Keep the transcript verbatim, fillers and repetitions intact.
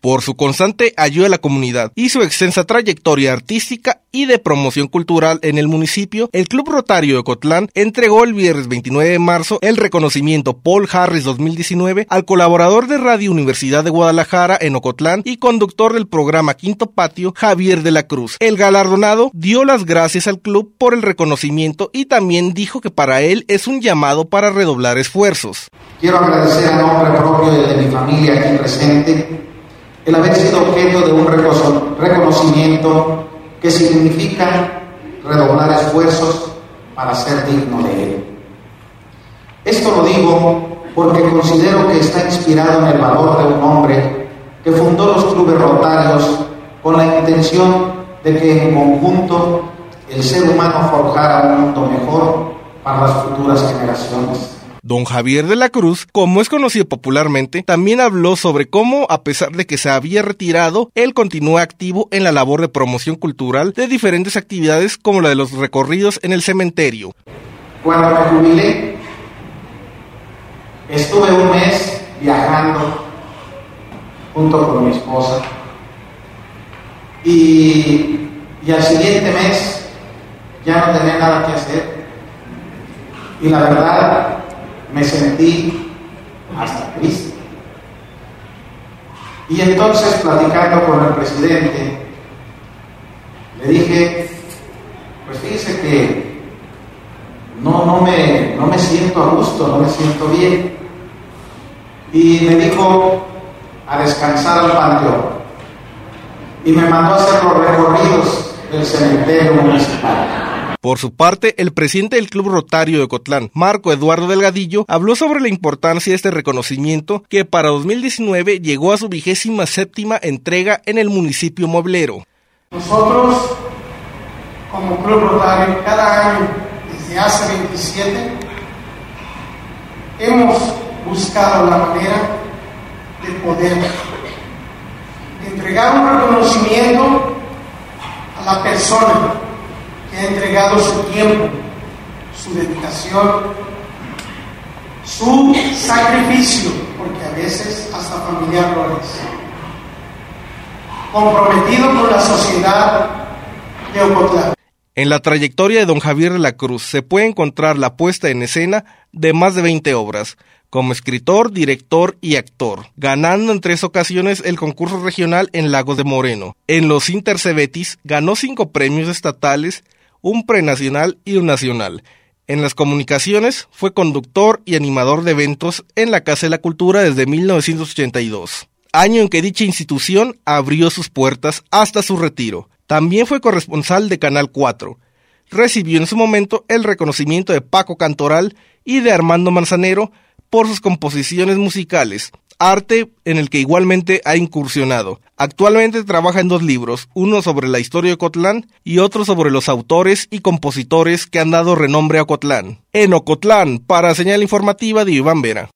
Por su constante ayuda a la comunidad y su extensa trayectoria artística y de promoción cultural en el municipio, el Club Rotario de Ocotlán entregó el viernes veintinueve de marzo el reconocimiento Paul Harris dos mil diecinueve al colaborador de Radio Universidad de Guadalajara en Ocotlán y conductor del programa Quinto Patio, Javier de la Cruz. El galardonado dio las gracias al club por el reconocimiento y también dijo que para él es un llamado para redoblar esfuerzos. Quiero agradecer a nombre propio y de mi familia aquí presente el haber sido objeto de un reconocimiento que significa redoblar esfuerzos para ser digno de él. Esto lo digo porque considero que está inspirado en el valor de un hombre que fundó los clubes rotarios con la intención de que en conjunto el ser humano forjara un mundo mejor para las futuras generaciones. Don Javier de la Cruz, como es conocido popularmente, también habló sobre cómo, a pesar de que se había retirado, él continúa activo en la labor de promoción cultural de diferentes actividades como la de los recorridos en el cementerio. Cuando me jubilé, estuve un mes viajando junto con mi esposa y, y al siguiente mes ya no tenía nada que hacer y la verdad me sentí hasta triste. Y entonces, platicando con el presidente, le dije, pues fíjese que no, no, me, no me siento a gusto, no me siento bien. Y me dijo a descansar al panteón. Y me mandó a hacer los recorridos del cementerio municipal. Por su parte, el presidente del Club Rotario de Ocotlán, Marco Eduardo Delgadillo, habló sobre la importancia de este reconocimiento que para dos mil diecinueve llegó a su vigésima séptima entrega en el municipio mueblero. Nosotros, como Club Rotario, cada año, desde hace veintisiete, hemos buscado la manera de poder entregar un reconocimiento a la persona que ha entregado su tiempo, su dedicación, su sacrificio, porque a veces hasta familiar lo es, comprometido con la sociedad de Ocotlán. En la trayectoria de don Javier de la Cruz se puede encontrar la puesta en escena de más de veinte obras, como escritor, director y actor, ganando en tres ocasiones el concurso regional en Lagos de Moreno. En los Intercebetis ganó cinco premios estatales, un prenacional y un nacional. En las comunicaciones fue conductor y animador de eventos en la Casa de la Cultura desde mil novecientos ochenta y dos, año en que dicha institución abrió sus puertas hasta su retiro. También fue corresponsal de Canal cuatro. Recibió en su momento el reconocimiento de Paco Cantoral y de Armando Manzanero por sus composiciones musicales, arte en el que igualmente ha incursionado. Actualmente trabaja en dos libros, uno sobre la historia de Ocotlán y otro sobre los autores y compositores que han dado renombre a Ocotlán. En Ocotlán, para Señal Informativa de Iván Vera.